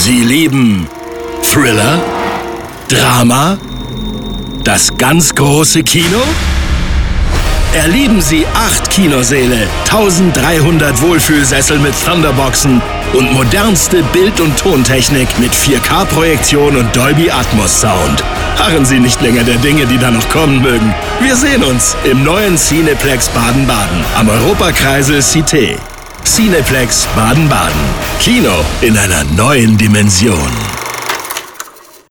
Sie lieben Thriller, Drama, das ganz große Kino? Erleben Sie 8 Kinosäle, 1300 Wohlfühlsessel mit Thunderboxen und modernste Bild- und Tontechnik mit 4K-Projektion und Dolby Atmos Sound. Harren Sie nicht länger der Dinge, die da noch kommen mögen. Wir sehen uns im neuen Cineplex Baden-Baden am Europakreisel Cité. Cineplex Baden-Baden. Kino in einer neuen Dimension.